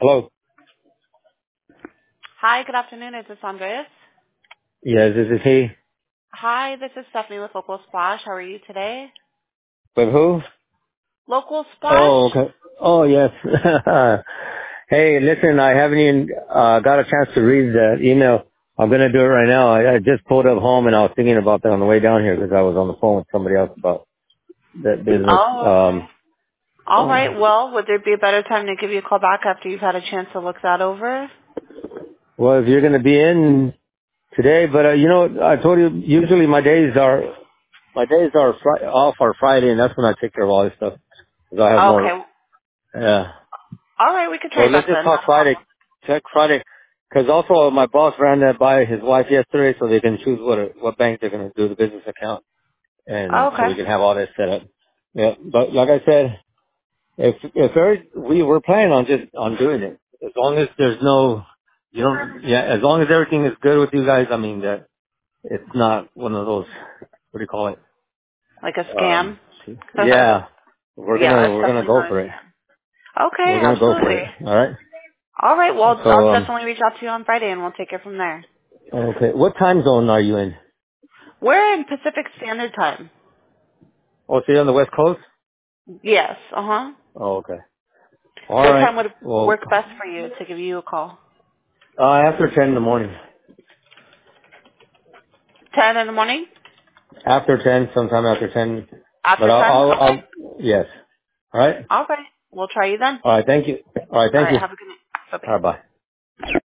Hello. Hi, good afternoon. Is this Andreas? Yes, this is he. Hi, this is Stephanie with Local Splash. How are you today? With who? Local Splash? Oh, okay. Oh, yes. Hey, listen, I haven't even got a chance to read the email. I'm going to do it right now. I just pulled up home and I was thinking about that on the way down here because I was on the phone with somebody else about that business. Oh, okay. All right. Well, would there be a better time to give you a call back after you've had a chance to look that over? Well, if you're going to be in today, but I told you usually my days are off on Friday, and that's when I take care of all this stuff because I have more. Okay. Yeah. All right. We could So try let's back just then. talk Not a Friday. problem. Check Friday. Because also my boss ran that by his wife yesterday so they can choose what bank they're going to do the business account. And so we Okay. can have all that set up. Yeah. But like I said, we were planning on on doing it. As long as there's no, as long as everything is good with you guys, I mean that it's not one of those, what do you call it? Like a Um, scam? yeah. We're Yeah, it's gonna definitely go not a for it. scam. Okay, We're gonna go for absolutely. it. All right. All right. Well, I'll So, definitely reach out to you on Friday and we'll take it from there. okay. What time zone are you in? We're in Pacific Standard Time. Oh, so you're on the West Coast? Yes. Uh-huh. Oh, okay. All What right. time would Well, work best for you to give you a call? after 10 in the morning. 10 in the morning? After 10, sometime after 10. But After 10? Okay. yes. All right. All right. We'll try you then. All right. Thank you. All right. All Thank right. you. Have a good night. Bye-bye. All right. Bye.